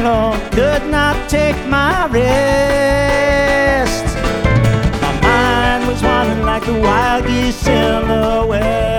saddle, could not take my rest. My mind was wandering like the wild geese in the west.